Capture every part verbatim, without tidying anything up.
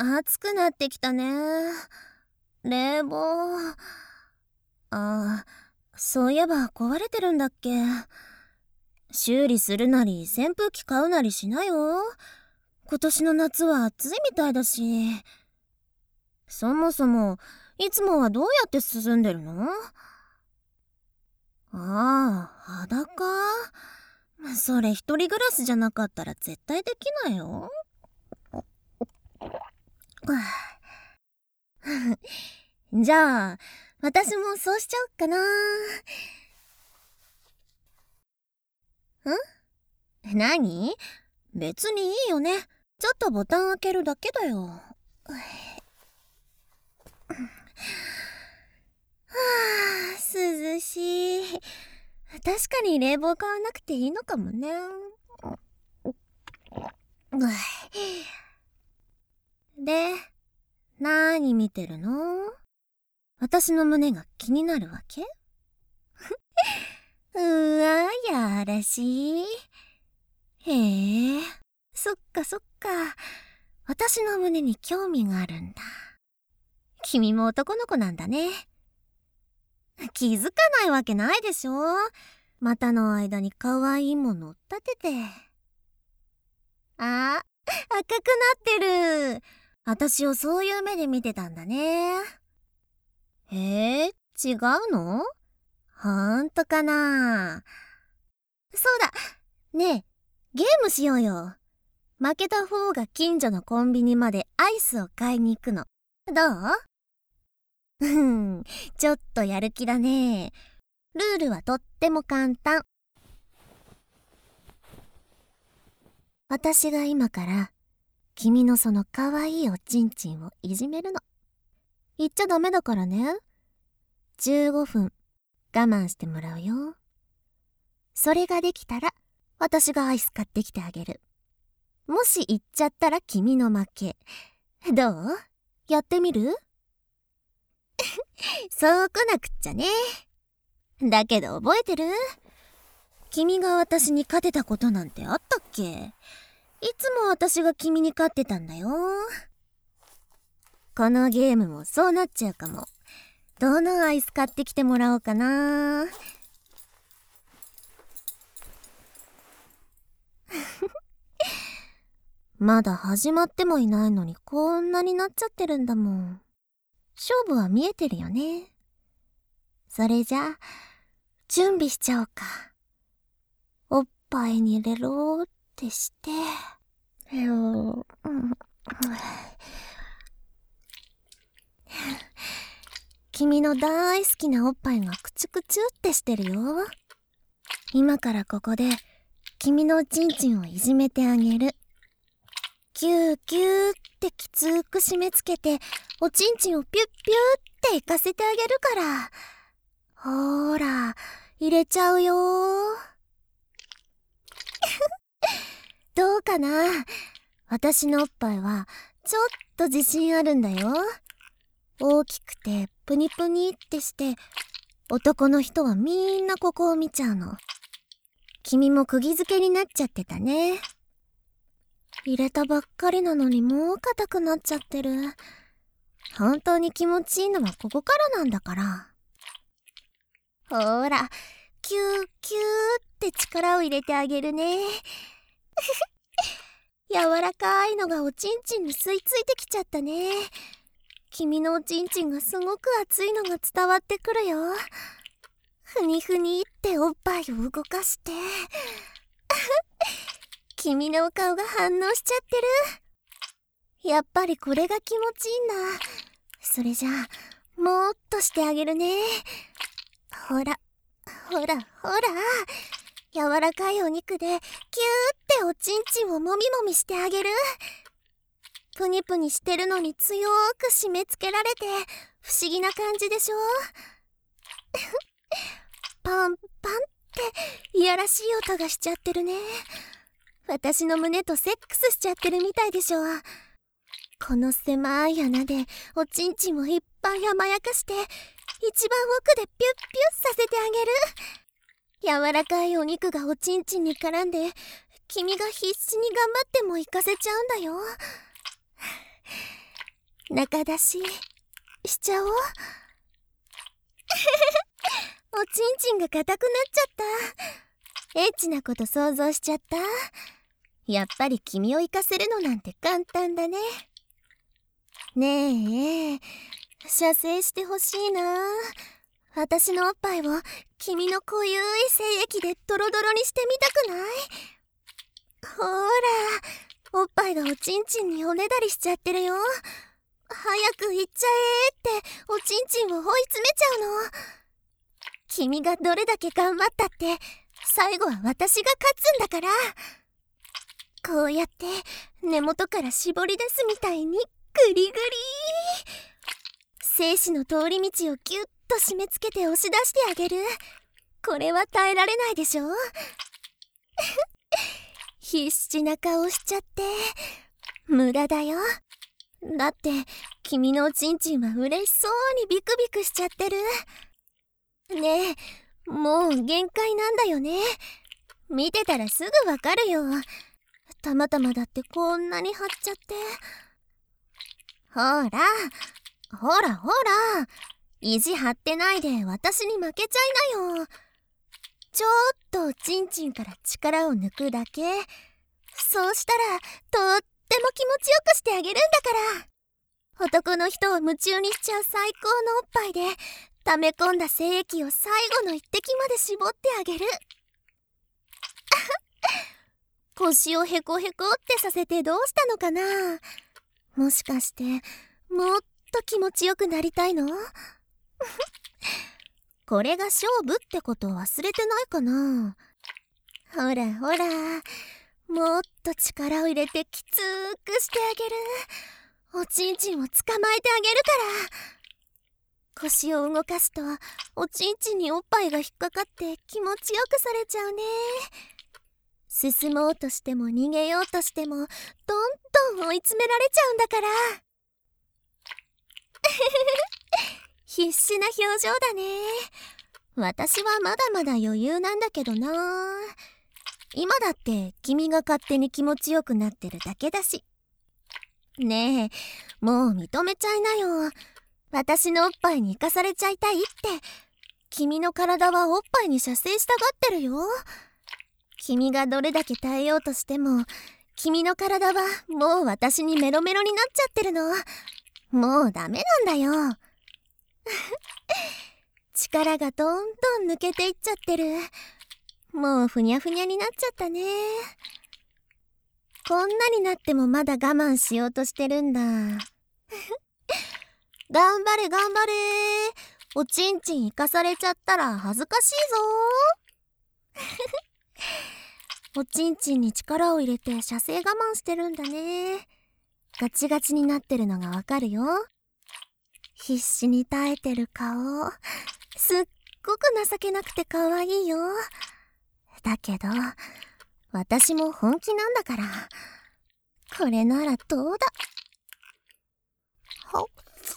暑くなってきたね。冷房。あ、そういえば壊れてるんだっけ。修理するなり扇風機買うなりしなよ。今年の夏は暑いみたいだし。そもそもいつもはどうやって進んでるの？ああ、裸？それ一人暮らしじゃなかったら絶対できないよ。じゃあ私もそうしちゃおっかな。ん？何？別にいいよね。ちょっとボタン開けるだけだよ。はあ、涼しい。確かに冷房買わなくていいのかもね。で、なーに見てるの？私の胸が気になるわけ？うわ、やらしい。へえ、そっかそっか。私の胸に興味があるんだ。君も男の子なんだね。気づかないわけないでしょ。股の間に可愛いものを立てて。あ、赤くなってる。私をそういう目で見てたんだね。えー、違うの？ほんとかな。そうだ。ねえ、ゲームしようよ。負けた方が近所のコンビニまでアイスを買いに行くの。どう？うん、ちょっとやる気だね。ルールはとっても簡単。私が今から君のその可愛いおちんちんをいじめるの。言っちゃダメだからね。じゅうごふん我慢してもらうよ。それができたら私がアイス買ってきてあげる。もし言っちゃったら君の負け。どう？やってみる？そう来なくっちゃね。だけど覚えてる？君が私に勝てたことなんてあったっけ？いつも私が君に勝ってたんだよ。このゲームもそうなっちゃうかも。どのアイス買ってきてもらおうかな。まだ始まってもいないのにこんなになっちゃってるんだもん。勝負は見えてるよね。それじゃあ準備しちゃおうか。おっぱいに入れろーってして、うん、君の大好きなおっぱいがクチュクチュってしてるよ。今からここで君のおちんちんをいじめてあげる。キューキューってきつく締め付けておちんちんをピュッピュっていかせてあげるから。ほーら、入れちゃうよー。どうかな？私のおっぱいはちょっと自信あるんだよ。大きくてプニプニってして男の人はみんなここを見ちゃうの。君も釘付けになっちゃってたね。入れたばっかりなのにもう硬くなっちゃってる。本当に気持ちいいのはここからなんだから。ほーら、キューキューって力を入れてあげるね。柔らかいのがおちんちんに吸い付いてきちゃったね。君のおちんちんがすごく熱いのが伝わってくるよ。ふにふにっておっぱいを動かして君のお顔が反応しちゃってる。やっぱりこれが気持ちいいんだ。それじゃあもっとしてあげるね。ほらほらほら、柔らかいお肉でキューっておちんちんをもみもみしてあげる。プニプニしてるのに強く締め付けられて不思議な感じでしょ。パンパンっていやらしい音がしちゃってるね。私の胸とセックスしちゃってるみたいでしょ。この狭い穴でおちんちんをいっぱい甘やかして一番奥でピュッピュッさせてあげる。柔らかいお肉がおちんちんに絡んで君が必死に頑張ってもいかせちゃうんだよ。 中出ししちゃおう。おちんちんが硬くなっちゃった。エッチなこと想像しちゃった。やっぱり君を生かせるのなんて簡単だね。ねえ、射精してほしいな。私のおっぱいを君の濃ゆい精液でドロドロにしてみたくない？ほら、おっぱいがおちんちんにおねだりしちゃってるよ。早く行っちゃえっておちんちんを追い詰めちゃうの。君がどれだけ頑張ったって最後は私が勝つんだから。こうやって根元から絞り出すみたいにグリグリ。精子の通り道をギュッと締め付けて押し出してあげる。これは耐えられないでしょ。必死な顔しちゃって無駄だよ。だって君のおちんちんは嬉しそうにビクビクしちゃってる。ねえ、もう限界なんだよね。見てたらすぐわかるよ。たまたまだってこんなに張っちゃって。ほらほらほら、意地張ってないで私に負けちゃいなよ。ちょっとおちんちんから力を抜くだけ。そうしたらとっても気持ちよくしてあげるんだから。男の人を夢中にしちゃう最高のおっぱいで溜め込んだ精液を最後の一滴まで絞ってあげる。腰をヘコヘコってさせてどうしたのかな。もしかしてもっと気持ちよくなりたいの？これが勝負ってことを忘れてないかな。ほらほら、もっと力を入れてきつくしてあげる。おちんちんを捕まえてあげるから。腰を動かすとおちんちんにおっぱいが引っかかって気持ちよくされちゃうね。進もうとしても逃げようとしてもどんどん追い詰められちゃうんだから。必死な表情だね。私はまだまだ余裕なんだけどな。今だって君が勝手に気持ちよくなってるだけだし。ねえ、もう認めちゃいなよ。私のおっぱいに生かされちゃいたいって。君の体はおっぱいに射精したがってるよ。君がどれだけ耐えようとしても君の体はもう私にメロメロになっちゃってるの。もうダメなんだよ。力がどんどん抜けていっちゃってる。もうふにゃふにゃになっちゃったね。こんなになってもまだ我慢しようとしてるんだ。頑張れ頑張れ。おちんちん生かされちゃったら恥ずかしいぞ。おちんちんに力を入れて射精我慢してるんだね。ガチガチになってるのがわかるよ。必死に耐えてる顔、すっごく情けなくて可愛いよ。だけど私も本気なんだから、これならどうだ。ほっ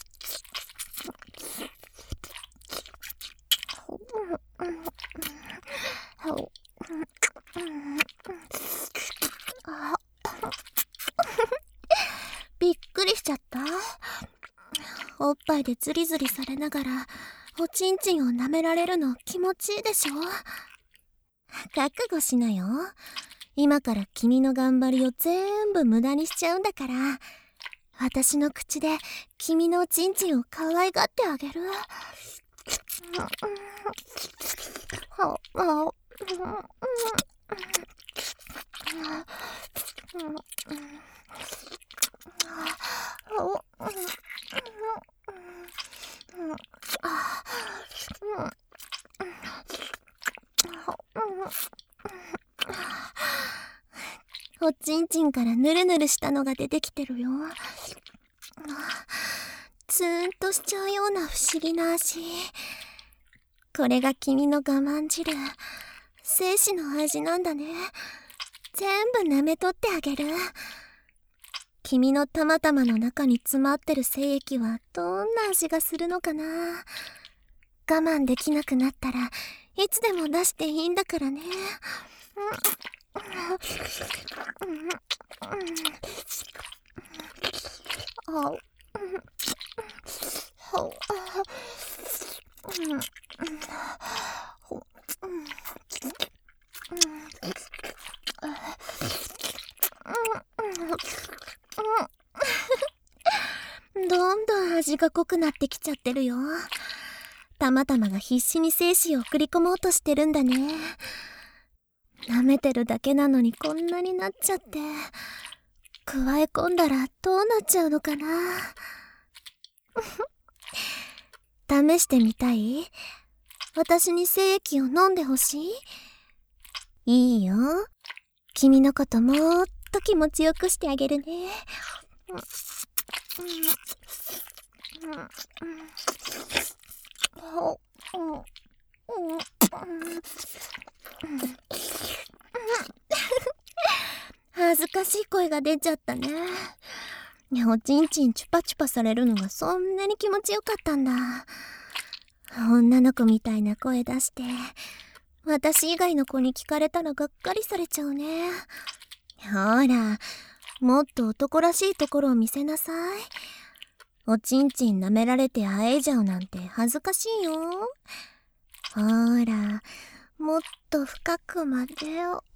びっくりしちゃった。おっぱいでズリズリされながらおちんちんを舐められるの気持ちいいでしょ。覚悟しなよ。今から君の頑張りを全部無駄にしちゃうんだから。私の口で君のおちんちんを可愛がってあげる。おちんちんからぬるぬるしたのが出てきてるよ。ツーンとしちゃうような不思議な味。これが君の我慢汁、精子の味なんだね。全部舐めとってあげる。君のたまたまの中に詰まってる精液はどんな味がするのかな。我慢できなくなったらいつでも出していいんだからね。 どんどん味が濃くなってきちゃってるよ。たまたまが必死に精子を送り込もうとしてるんだね。舐めてるだけなのにこんなになっちゃって、加え込んだらどうなっちゃうのかな。試してみたい？私に精液を飲んでほしい？いいよ。君のこともっと気持ちよくしてあげるね。恥ずかしい声が出ちゃったね。おちんちんチュパチュパされるのがそんなに気持ちよかったんだ。女の子みたいな声出して私以外の子に聞かれたらがっかりされちゃうね。ほら、もっと男らしいところを見せなさい。おちんちん舐められてあえいじゃうなんて恥ずかしいよ。ほら、もっと深くまでを。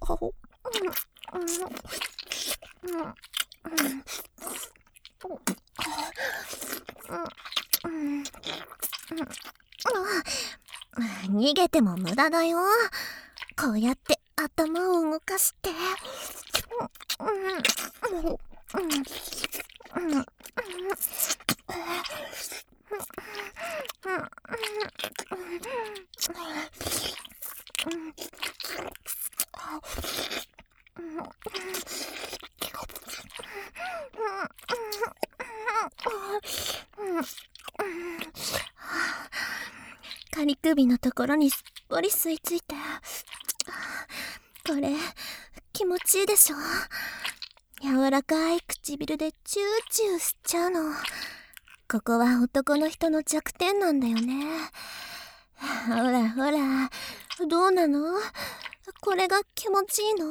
逃げても無駄だよ。こうやって頭を動かして。仮首のところにすっぽり吸い付いて、これ気持ちいいでしょ。柔らかい唇でチューチュー吸っちゃうの。ここは男の人の弱点なんだよね。ほらほら、どうなの？これが気持ちいいの？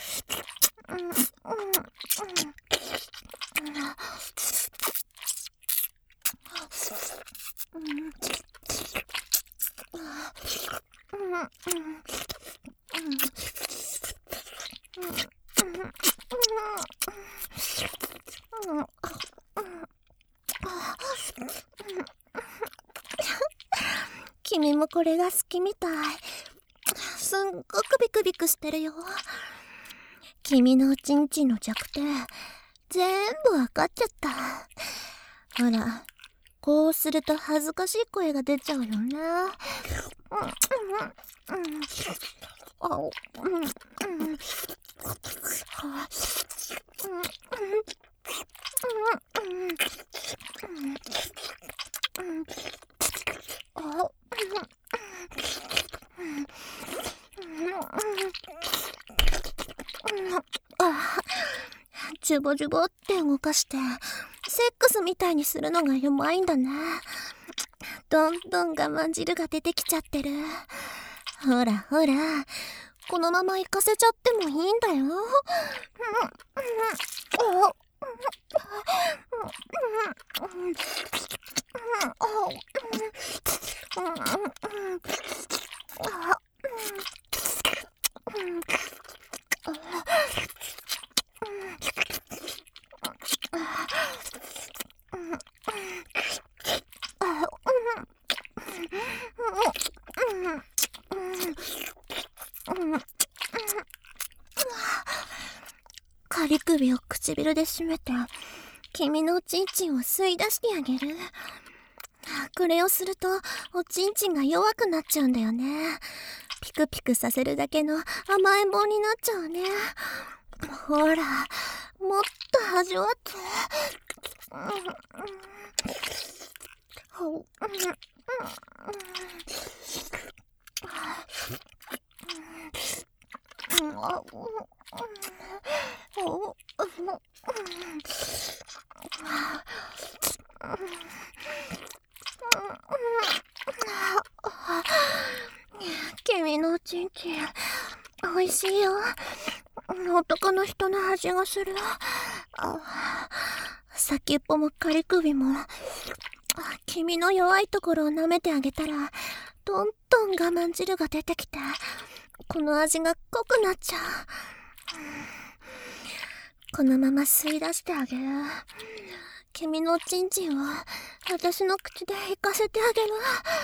君もこれが好きみたい。すんごくビクビクしてるよ。君のおちんちんの弱点全部わかっちゃった。ほら、こうすると恥ずかしい声が出ちゃうよね。ジュボジュボって動かしてセックスみたいにするのがうまいんだね。どんどん我慢汁が出てきちゃってる。ほらほら、このまま行かせちゃってもいいんだよ。仮首を唇で締めて君のおちんちんを吸い出してあげる。これをするとおちんちんが弱くなっちゃうんだよね。ピクピクさせるだけの甘えん坊になっちゃうね。ほら、もっと味わって。君のおちんちんおいしいよ。男の人の味がする。 先っぽも仮首も、君の弱いところを舐めてあげたら、どんどん我慢汁が出てきて、この味が濃くなっちゃう。このまま吸い出してあげる。君のチンチンを私の口で引かせてあげる。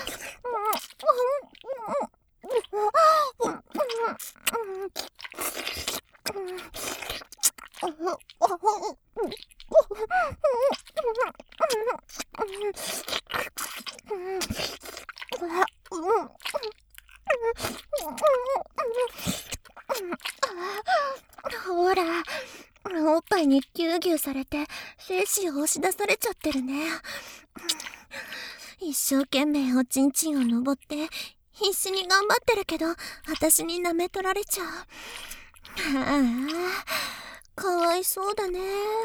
ほら、おっぱいにギューギューされて精子を押し出されちゃってるね。一生懸命おちんちんを登って必死に頑張ってるけど、私に舐め取られちゃう。ああ、かわいそうだね。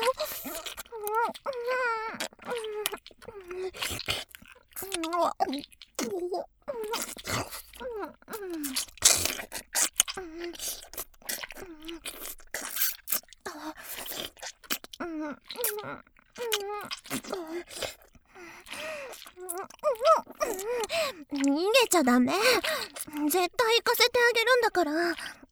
逃げちゃダメ。絶対行かせてあげるんだから。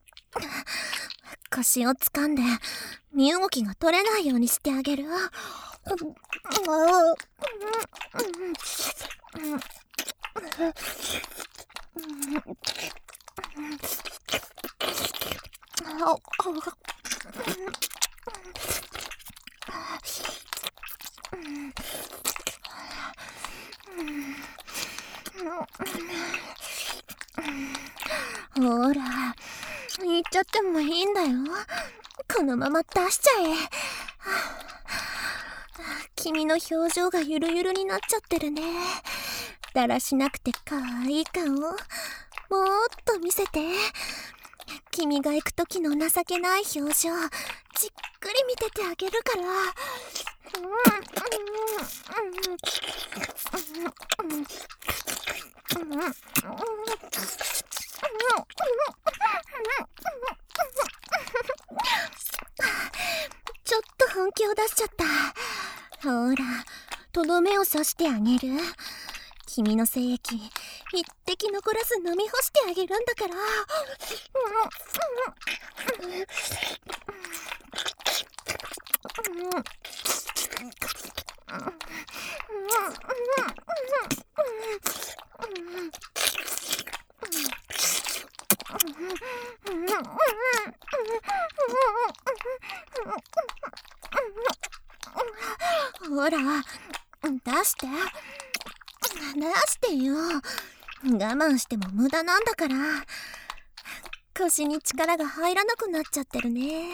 腰を掴んで身動きが取れないようにしてあげる。ほら、言っちゃってもいいんだよ。このまま出しちゃえ。君の表情がゆるゆるになっちゃってるね。だらしなくて可愛い顔をもっと見せて。君が行く時の情けない表情、じっくり見ててあげるから。ちょっと本気を出しちゃった。ほら、とどめを刺してあげる。君の精液一滴残らず飲み干してあげるんだから。ほら、出して。出してよ。我慢しても無駄なんだから。腰に力が入らなくなっちゃってるね。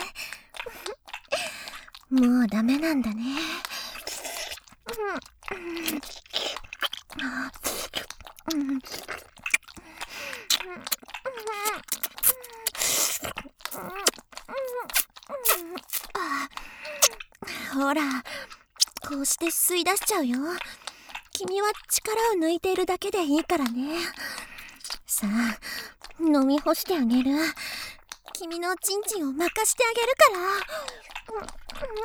もうダメなんだね。ほら、こうして吸い出しちゃうよ。君は力を抜いているだけでいいからね。さあ、飲み干してあげる。君のチンチンを任してあげるから。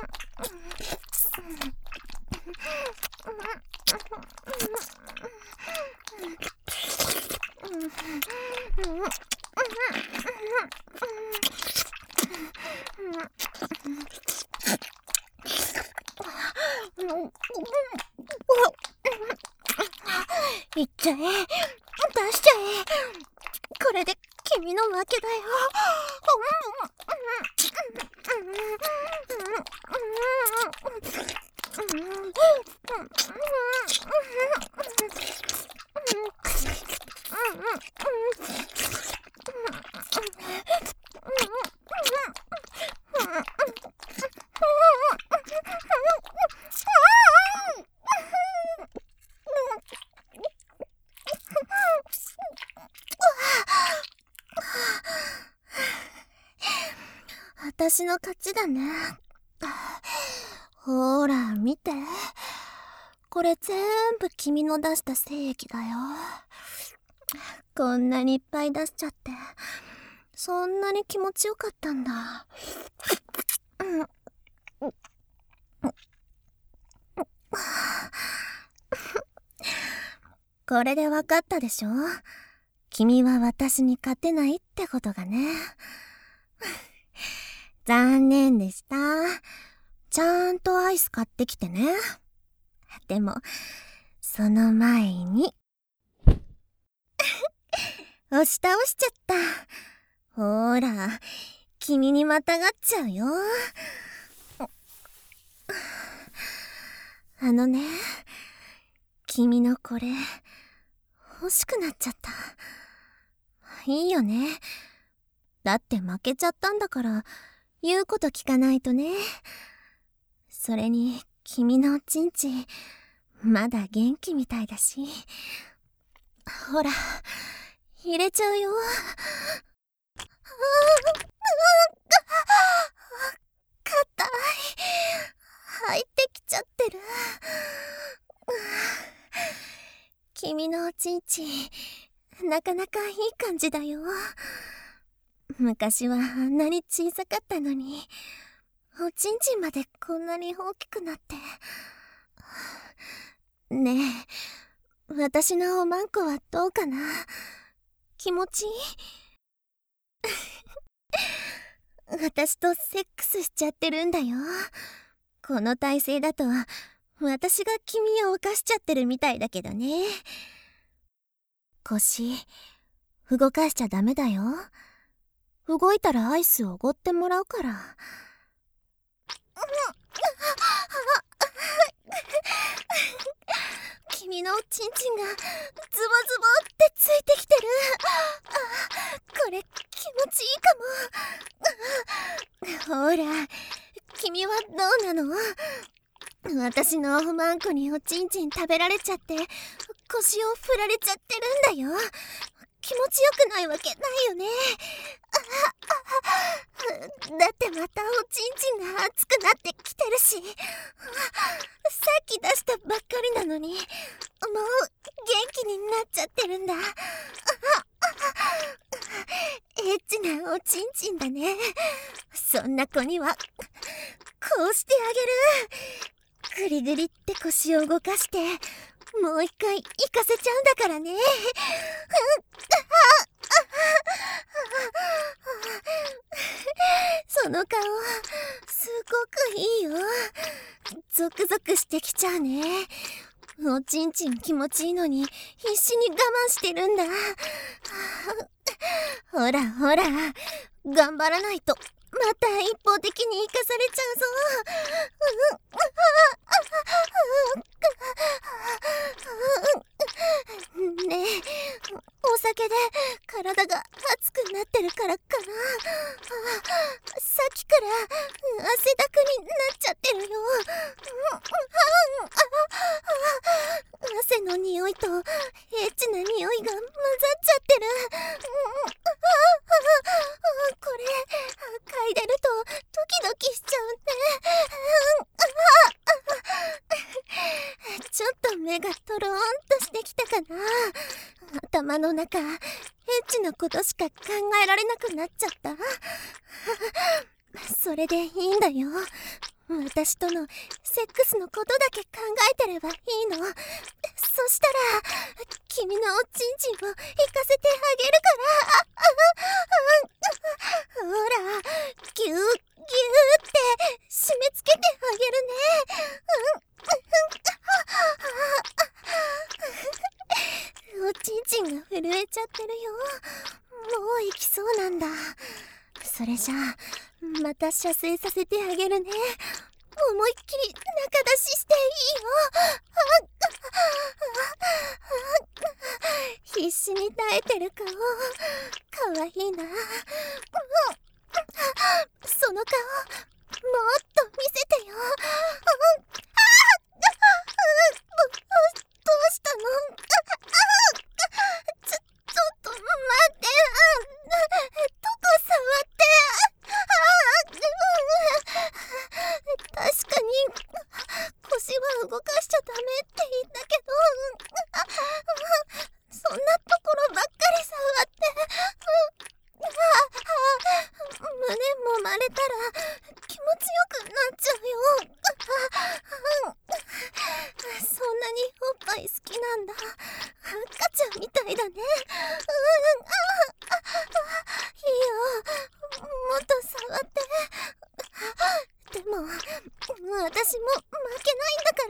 いっちゃえ、出しちゃえ。これで君の負けだよ。私の勝ちだね。ほら見て、これ全部君の出した精液だよ。こんなにいっぱい出しちゃって、そんなに気持ちよかったんだ。 これでわかったでしょ？君は私に勝てないってことがね。残念でした。ちゃんとアイス買ってきてね。でも、その前に。押し倒しちゃった。ほーら、君にまたがっちゃうよ。あのね、君のこれ、欲しくなっちゃった。いいよね。だって負けちゃったんだから、言うこと聞かないとね。それに、君のおちんちん、まだ元気みたいだし。ほら、入れちゃうよ。硬い。入ってきちゃってる。君のおちんちん、なかなかいい感じだよ。昔はあんなに小さかったのに、おちんちんまでこんなに大きくなって。ねえ、私のおまんこはどうかな？気持ちいい？私とセックスしちゃってるんだよ。この体勢だと私が君を犯しちゃってるみたいだけどね。腰動かしちゃダメだよ。動いたらアイスをおごってもらうから。君のおちんちんがズボズボってついてきてる。これ気持ちいいかも。ほら、君はどうなの？私のおまんこにおちんちん食べられちゃって腰を振られちゃってるんだよ。気持ちよくないわけないよね。だってまたおちんちんが熱くなってきてるし、さっき出したばっかりなのにもう元気になっちゃってるんだ。エッチなおちんちんだね。そんな子にはこうしてあげる。グリグリって腰を動かしてもう一回行かせちゃうんだからね。その顔すごくいいよ。ゾクゾクしてきちゃうね。おちんちん気持ちいいのに必死に我慢してるんだ。ほらほら、頑張らないとまた一方的に生かされちゃうぞ。ねえ、お酒で体が熱くなってるからかな。さっきから汗だくになっちゃってるよ。汗の匂いとエッチな匂いが混ざっちゃってる。これ嗅いでるとドキドキしちゃうね。ちょっと目がトローンとしてきたかな。頭の中エッチなことしか考えられなくなっちゃった。それでいいんだよ。私とのセックスのことだけ考えてればいいの。そしたら君のおちんちんを行かせてあげるから。ほら、ギューギューって締め付けてあげるね。おちんちんが震えちゃってるよ。もう行きそうなんだ。それじゃあまた射精させてあげるね。思いっきり中出ししていいよ。必死に耐えてる顔かわいいな。その顔もっと見せてよ。どうしたの？ちょ、ちょっと待って。どこ触って。確かに腰は動かしちゃダメって言ったけど、そんなところばっかり触って。胸もまれたら気持ちよくなっちゃうよ。 なんだ。赤ちゃんみたいだね。うん、ああ、あいいよ。もっと触って。でも、私も負けないんだから。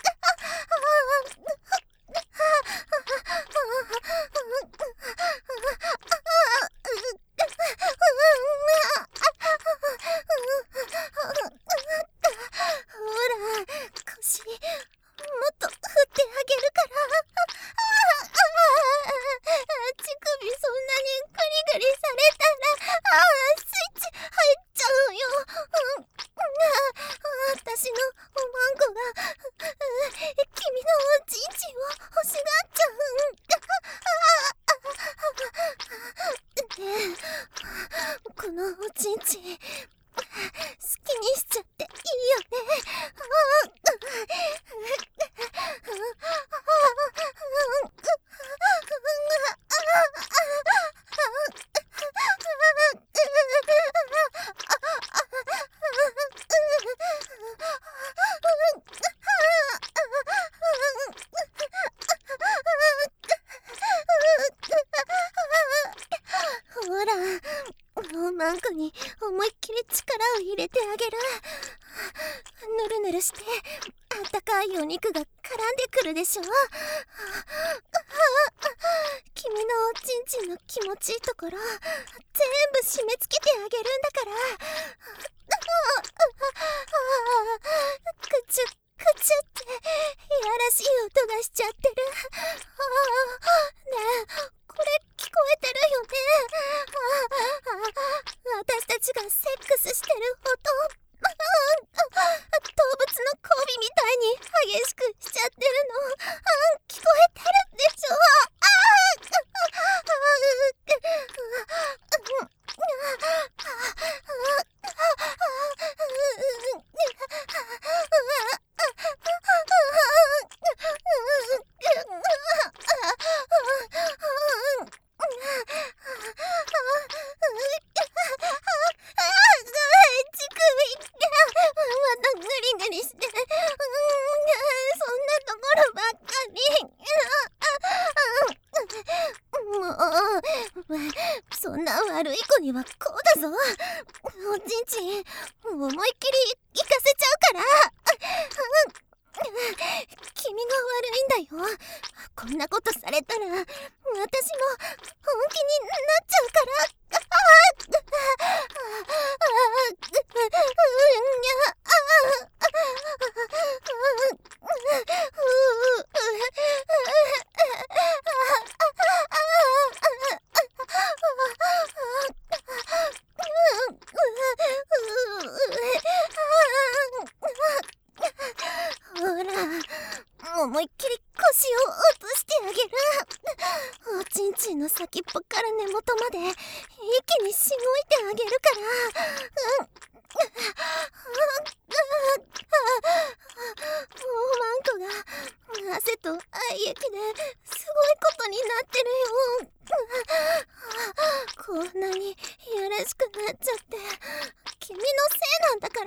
このおちんちん好きにしちゃっていいよね。ほら、マンコに思いっきり力を入れてあげる。ぬるぬるしてあったかいお肉が絡んでくるでしょ。君のおちんちんの気持ちいいところ全部締め付けてあげるんだから。くちゅくちゅっていやらしい音がしちゃってる。ねえ、これ聞こえてるよね。私たちがセックスしてる音、動物の交尾みたいに激しくしちゃってるの聞こえてるでしょ。そんな悪い子にはこうだぞ。おちんちん思いっきり行かせちゃうから。君が悪いんだよ。こんなことされたら私も本気になっちゃうから。思いっきり腰を落としてあげる。おちんちんの先っぽから根元まで一気にしごいてあげるから。うん。マンコが汗と愛液ですごいことになってるよ。こんなにいやらしくなっちゃって君のせいなんだから。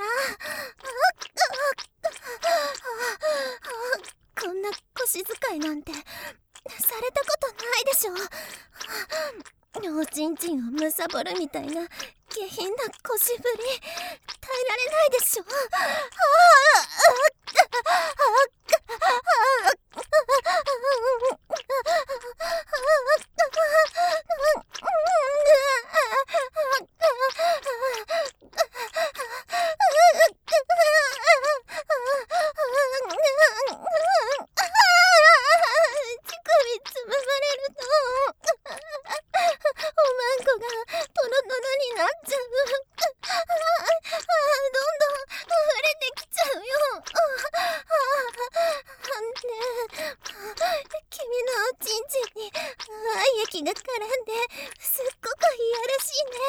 こんな腰使いなんてされたことないでしょ。おちんちんをむさぼるみたいな下品な腰振り耐えられないでしょ。液が絡んですっごくいやらしいね。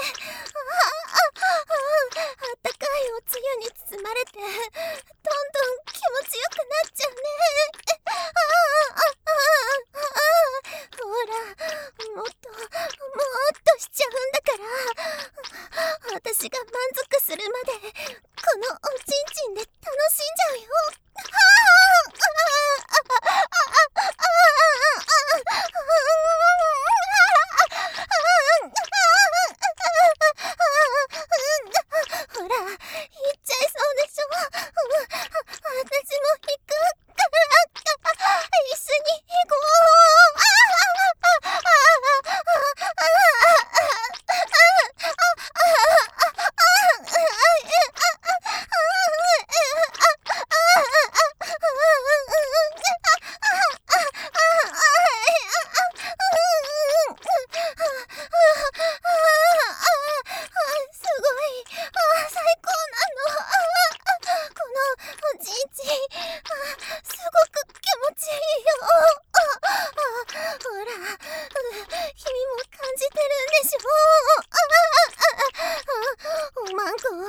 あったかいおつゆに包まれてどんどん気持ちよくなっちゃうね。ほらもっともっとしちゃうんだから。私が満足するまでこのおちんちんで楽しんじゃうよ。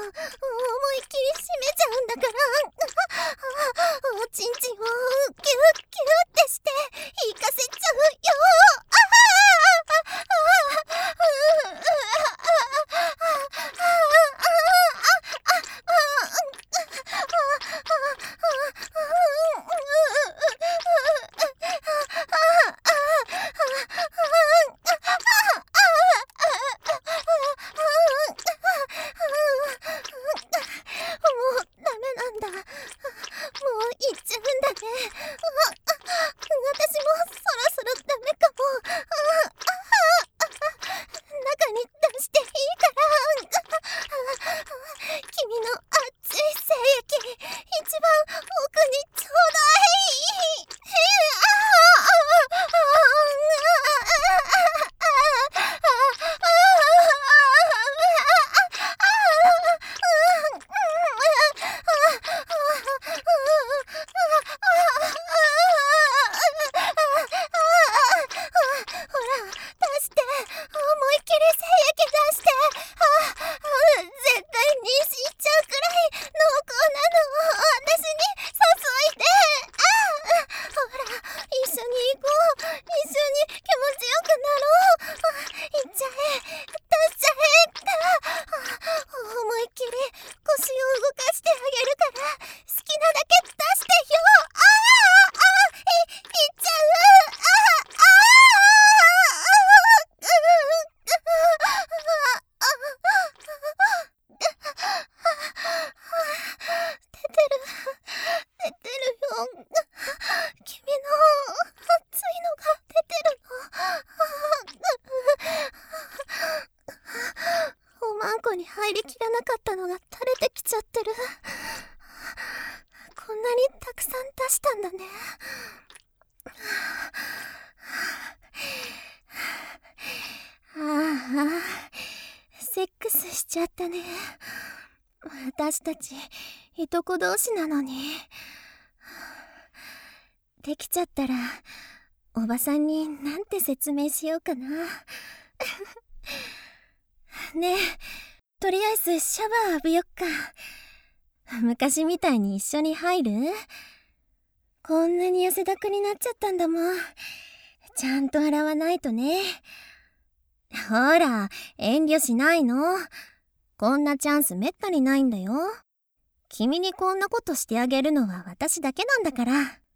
思いっきり締めちゃうんだから。おちんちんをギュッギュッてして行かせちゃうよ。に入りきらなかったのが垂れてきちゃってる。こんなにたくさん出したんだね。ああ、セックスしちゃったね。私たちいとこ同士なのに。できちゃったらおばさんになんて説明しようかな。ねえ、とりあえずシャワー浴びよっか。昔みたいに一緒に入る？こんなに汗だくになっちゃったんだもん。ちゃんと洗わないとね。ほら、遠慮しないの。こんなチャンスめったにないんだよ。君にこんなことしてあげるのは私だけなんだから。